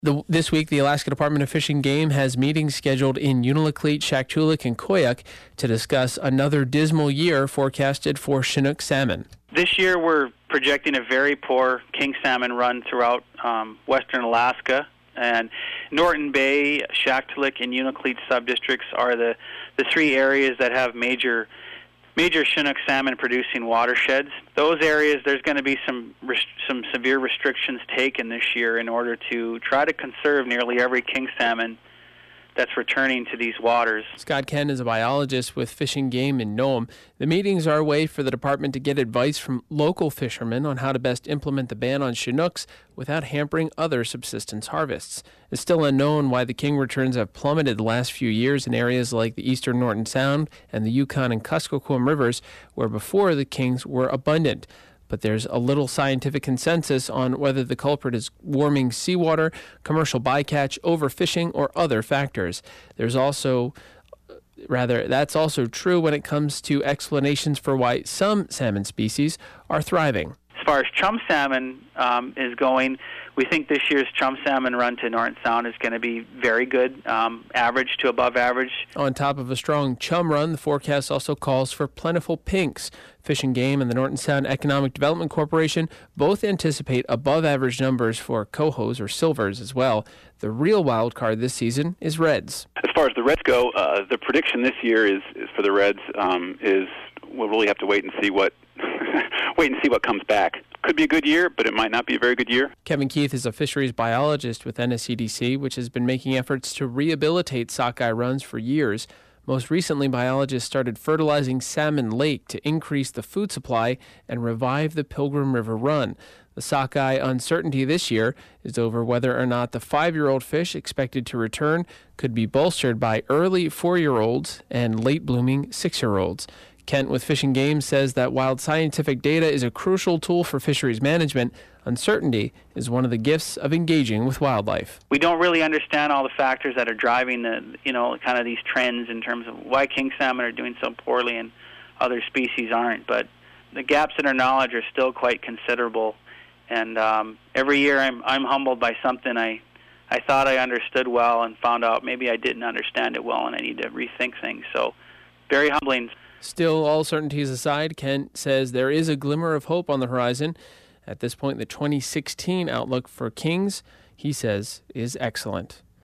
This week, the Alaska Department of Fish and Game has meetings scheduled in Unalakleet, Shaktoolik, and Koyuk to discuss another dismal year forecasted for Chinook salmon. This year, we're projecting a very poor king salmon run throughout western Alaska. And Norton Bay, Shaktoolik, and Unalakleet subdistricts are the three areas that have major Chinook salmon producing watersheds. Those areas, there's going to be some severe restrictions taken this year in order to try to conserve nearly every king salmon that's returning to these waters. Scott Ken is a biologist with Fish and Game in Nome. The meetings are a way for the department to get advice from local fishermen on how to best implement the ban on Chinooks without hampering other subsistence harvests. It's still unknown why the king returns have plummeted the last few years in areas like the eastern Norton Sound and the Yukon and Kuskokwim rivers, where before the kings were abundant. But there's a little scientific consensus on whether the culprit is warming seawater, commercial bycatch, overfishing, or other factors. That's also true when it comes to explanations for why some salmon species are thriving. As far as chum salmon is going, we think this year's chum salmon run to Norton Sound is going to be very good, average to above average. On top of a strong chum run, the forecast also calls for plentiful pinks. Fish and Game and the Norton Sound Economic Development Corporation both anticipate above-average numbers for cohos or silvers as well. The real wild card this season is reds. As far as the reds go, the prediction this year is for the reds is we'll really have to wait and see what comes back. Could be a good year, but it might not be a very good year. Kevin Keith is a fisheries biologist with NSCDC, which has been making efforts to rehabilitate sockeye runs for years. Most recently, biologists started fertilizing Salmon Lake to increase the food supply and revive the Pilgrim River run. The sockeye uncertainty this year is over whether or not the 5-year-old fish expected to return could be bolstered by early 4-year-olds and late-blooming 6-year-olds. Kent with Fish and Game says that while scientific data is a crucial tool for fisheries management, uncertainty is one of the gifts of engaging with wildlife. We don't really understand all the factors that are driving kind of these trends in terms of why king salmon are doing so poorly and other species aren't. But the gaps in our knowledge are still quite considerable. And every year I'm humbled by something I thought I understood well and found out maybe I didn't understand it well and I need to rethink things. So very humbling. Still, all certainties aside, Kent says there is a glimmer of hope on the horizon. At this point, the 2016 outlook for kings, he says, is excellent.